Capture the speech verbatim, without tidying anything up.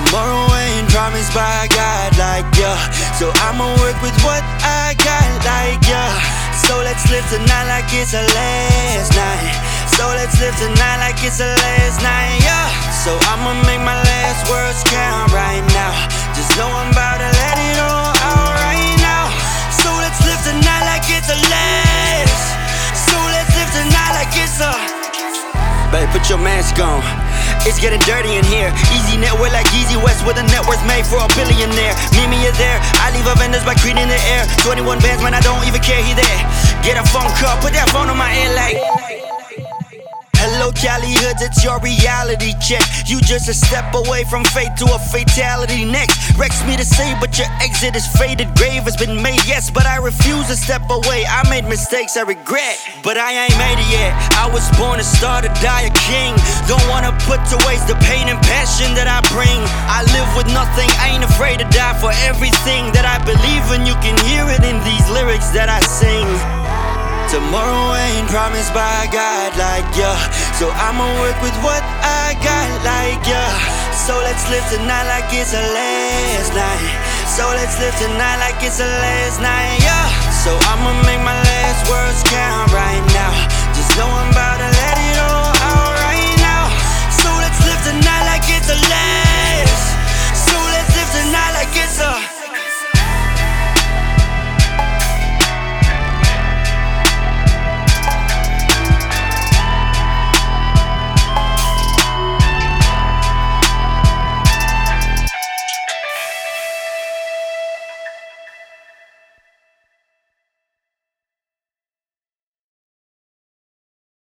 Tomorrow ain't promised by God, like yeah. So I'ma work with what I got, like yeah. So let's live tonight like it's a last night. So let's live tonight like it's a last night, yeah. So I'ma make my last words count right now. Just know I'm about to let it all out right now. So let's live tonight like it's a last. So let's live tonight like it's a. Babe, put your mask on. It's getting dirty in here. Easy network like Easy West with a net worth made for a billionaire. Meet me, you're there. I leave Avengers by Creed in the air. twenty-one bands, man, I don't even care, he there. Get a phone call, put that phone on my ear like. Hello Cali hoods, it's your reality check. You just a step away from fate to a fatality next. Wrecks me to say, but your exit is faded. Grave has been made, yes, but I refuse to step away. I made mistakes I regret, but I ain't made it yet. I was born to star, to die a king. Don't wanna put to waste the pain and passion that I bring. I live with nothing, I ain't afraid to die for everything that I believe in. You can hear it in these lyrics that I sing. Tomorrow ain't promised by God, like yeah. So I'ma work with what I got, like yeah. So let's live tonight like it's a last night. So let's live tonight like it's a last night, yeah. So I'ma make my last words count right now. Just know I'm about to let it all out right now. So let's live tonight like it's a last.